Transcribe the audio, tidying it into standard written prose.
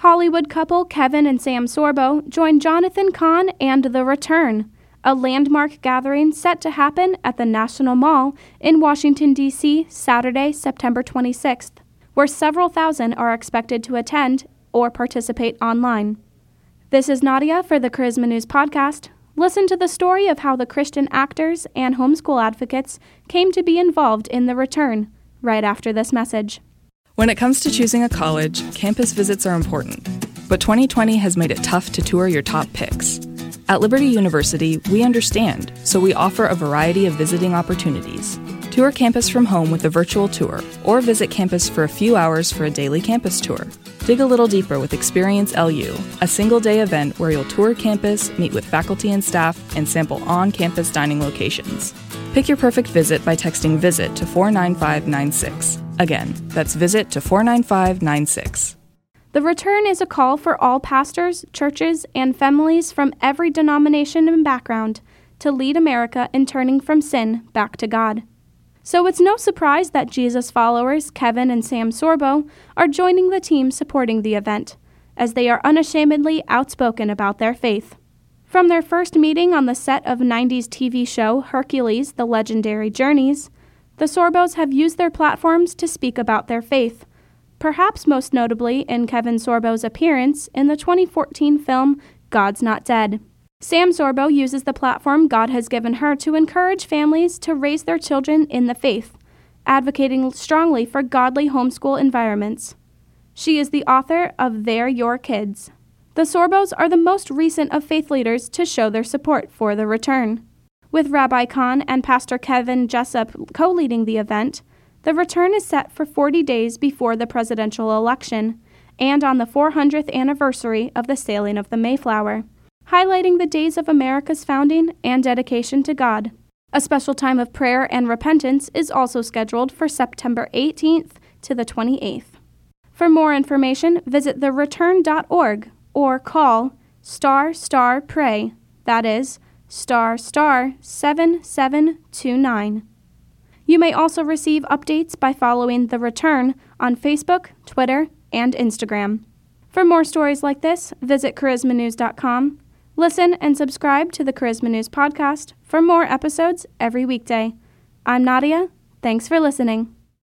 Hollywood couple Kevin and Sam Sorbo join Jonathan Cahn and The Return, a landmark gathering set to happen at the National Mall in Washington, D.C., Saturday, September 26th, where several thousand are expected to attend or participate online. This is Nadia for the Charisma News Podcast. Listen to the story of how the Christian actors and homeschool advocates came to be involved in The Return, right after this message. When it comes to choosing a college, campus visits are important, but 2020 has made it tough to tour your top picks. At Liberty University, we understand, so we offer a variety of visiting opportunities. Tour campus from home with a virtual tour, or visit campus for a few hours for a daily campus tour. Dig a little deeper with Experience LU, a single-day event where you'll tour campus, meet with faculty and staff, and sample on-campus dining locations. Pick your perfect visit by texting VISIT to 49596. Again, that's VISIT to 49596. The Return is a call for all pastors, churches, and families from every denomination and background to lead America in turning from sin back to God. So it's no surprise that Jesus followers Kevin and Sam Sorbo are joining the team supporting the event, as they are unashamedly outspoken about their faith. From their first meeting on the set of 90s TV show Hercules: The Legendary Journeys, the Sorbos have used their platforms to speak about their faith, perhaps most notably in Kevin Sorbo's appearance in the 2014 film God's Not Dead. Sam Sorbo uses the platform God has given her to encourage families to raise their children in the faith, advocating strongly for godly homeschool environments. She is the author of They're Your Kids. The Sorbos are the most recent of faith leaders to show their support for The Return. With Rabbi Cahn and Pastor Kevin Jessup co-leading the event, The Return is set for 40 days before the presidential election and on the 400th anniversary of the sailing of the Mayflower, highlighting the days of America's founding and dedication to God. A special time of prayer and repentance is also scheduled for September 18th to the 28th. For more information, visit thereturn.org or call **pray, that is, **7729. You may also receive updates by following The Return on Facebook, Twitter, and Instagram. For more stories like this, visit charismanews.com. Listen and subscribe to the Charisma News Podcast for more episodes every weekday. I'm Nadia. Thanks for listening.